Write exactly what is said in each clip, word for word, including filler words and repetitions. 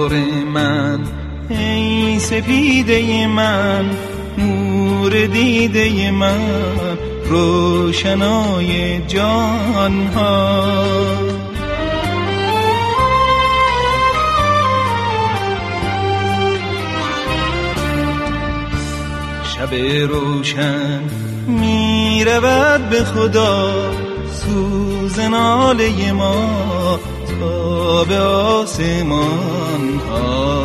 بهار من ای سپیده من، نور دیده من، روشنای جان ها. شب روشن می رود به خدا، سوز ناله ما تا به آسمان ها.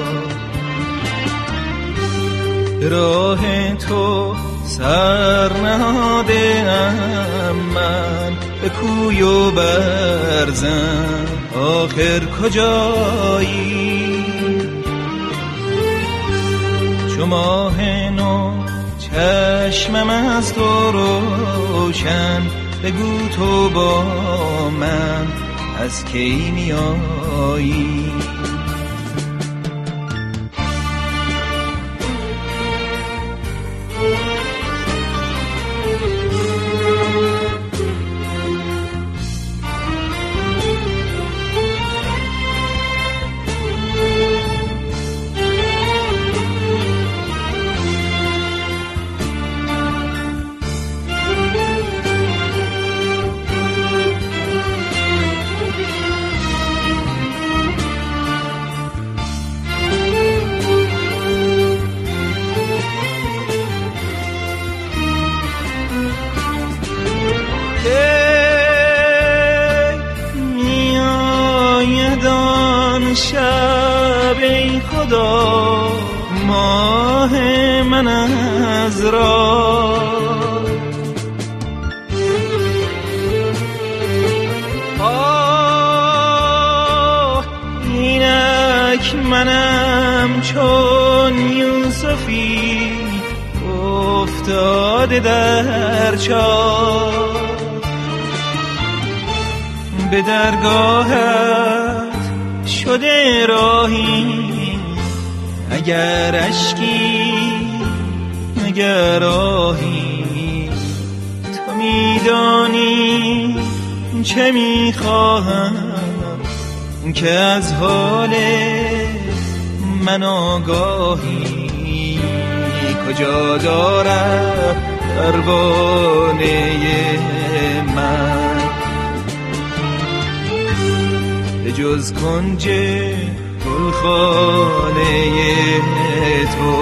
راه تو سر نهاده‌ام من، به کوی و برزن آخر کجایی؟ چو ماه نو چشمم از تو روشن، بگو تو با من از کی میایی؟ شب ای خدا ماه من از راه، آه اینک منم چون یوسفی افتاده در چاه. به درگاهت شده راهی، اگر اشکی اگر آهی، تو میدانی چه میخواهم که از حال من آگاهی. کجا دارد پروانه من به جز کنج گلخانه تو؟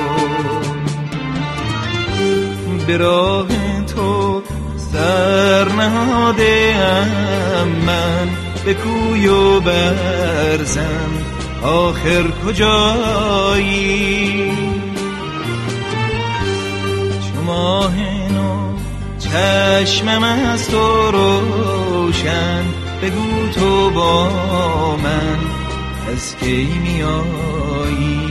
به راه تو سر نهاده‌ام من، به کوی و برزن آخر کجایی؟ چو ماه نو چشمم از تو روشن، بگو تو با من از کی میایی؟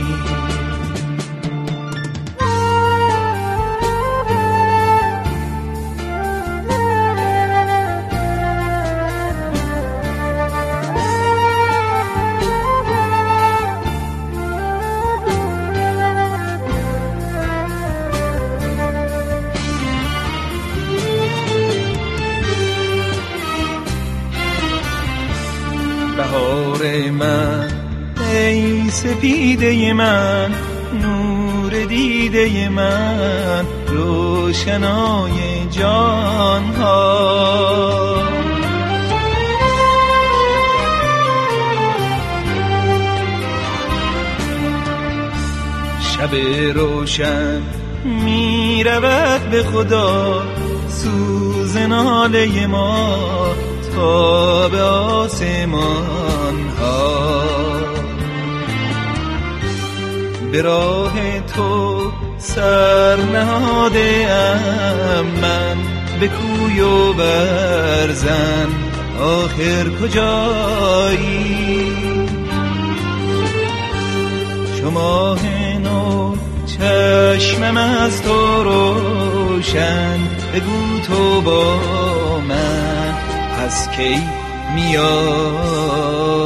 بهار من ای سپیده من، نور دیده من، روشنای جان ها. شب روشن می رود به خدا، سوز ناله ما تا به آسمان ها. به راه تو سر نهاده‌ام من، به کوی و برزن آخر کجایی؟ چو ماه نو چشمم از تو روشن، بگو تو با من از کی میای؟